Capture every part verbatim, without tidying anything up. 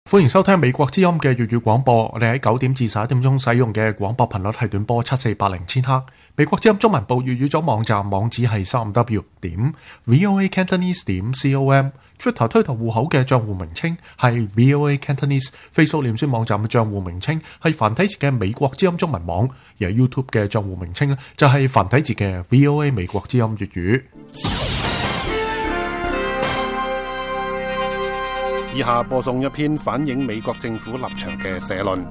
歡迎收聽美國之音嘅粵語廣播。我哋喺九點至十一點鐘使用嘅廣播頻率係短波七四八零千赫。美國之音中文部粵語組網站網址係三五 w 點 voa cantonese 點 com。Twitter 推特戶口嘅賬戶名稱係 voa cantonese。Facebook 臉書網站嘅賬戶名稱係繁體字嘅美國之音中文網，而係 YouTube 嘅賬戶名稱咧就係繁體字嘅 voa 美國之音粵語。 以下播送一篇反映美國政府立場嘅社論。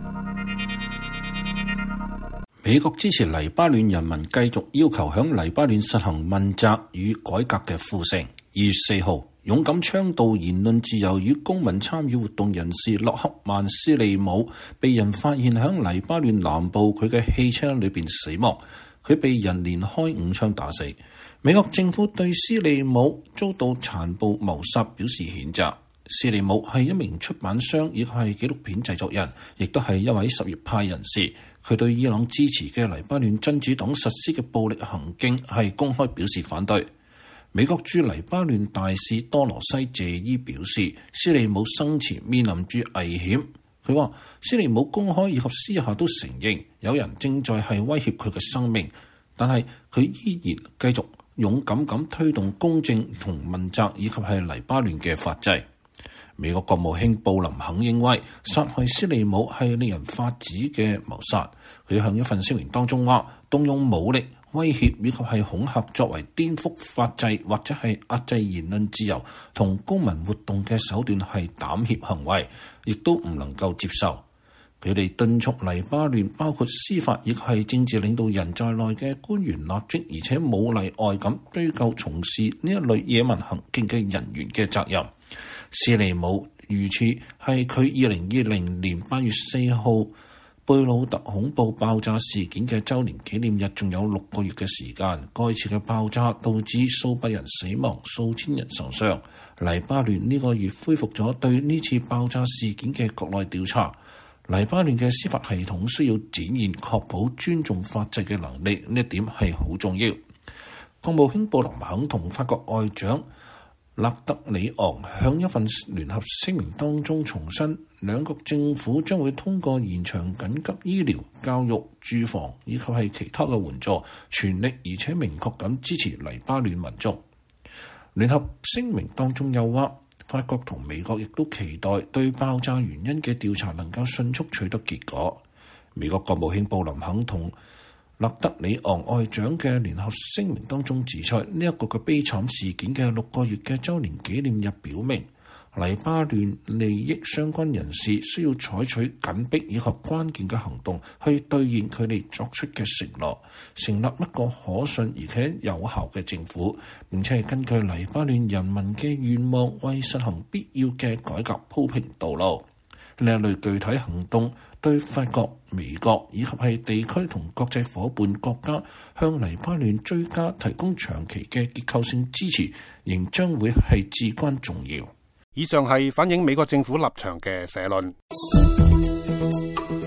美國支持黎巴嫩人民繼續要求響黎巴嫩實行問責與改革嘅呼聲。二月四號，勇敢倡導言論自由與公民參與活動人士洛克曼斯利姆被人發現響黎巴嫩南部佢嘅汽車裏邊死亡，佢被人連開五槍打死。美國政府對斯利姆遭到殘暴謀殺表示譴責。斯利姆係一名出版商，亦係紀錄片製作人，亦都係一位什葉派人士。佢對伊朗支持嘅黎巴嫩真主黨實施嘅暴力行徑係公開表示反對。美國駐黎巴嫩大使多羅西謝伊表示，斯利姆生前面臨住危險。佢話斯利姆公開以及私下都承認有人正在係威脅佢嘅生命，但係佢依然繼續勇敢咁推動公正同問責以及係黎巴嫩嘅法制。美國國務卿布林肯認為殺害斯利姆係令人髮指嘅謀殺。佢向一份聲明當中話，動用武力、威脅以及係恐嚇作為顛覆法制或者係壓制言論自由同公民活動嘅手段係膽怯行為，亦都唔能夠接受。佢哋敦促黎巴嫩包括司法亦係政治領導人在內嘅官員立即而且冇例外咁追究從事呢一類野蠻行徑嘅人員嘅責任。斯利姆遇刺係佢二零二零年八月四號貝魯特恐怖爆炸事件嘅周年紀念日，仲有六個月嘅時間。該次嘅爆炸導致數百人死亡，數千人受傷。黎巴嫩呢個月恢復咗對呢次爆炸事件嘅國內調查。黎巴嫩嘅司法系統需要展現確保尊重法制嘅能力，呢一點係好重要。國務卿布林肯同法國外長勒德里昂向一份聯合聲明當中重申，兩國政府將會通過延長緊急醫療、教育、住房以及係其他嘅援助，全力而且明確咁支持黎巴嫩民眾。聯合聲明當中又話，法國同美國亦都期待對爆炸原因嘅調查能夠迅速取得結果。美國國務卿布林肯同勒德里昂外長嘅聯合聲明當中指出，呢一個嘅悲慘事件嘅六個月嘅週年紀念日表明，黎巴嫩利益相關人士需要採取緊迫以及關鍵嘅行動，去兌現佢哋作出嘅承諾，成立一個可信而且有效嘅政府，並且係根據黎巴嫩人民嘅願望，為實行必要嘅改革鋪平道路。呢一類具體行動對法國、美國以及係地區同國際夥伴國家向黎巴嫩追加提供長期嘅結構性支持，仍將會係至關重要。 以上係反映美國政府立場嘅社論。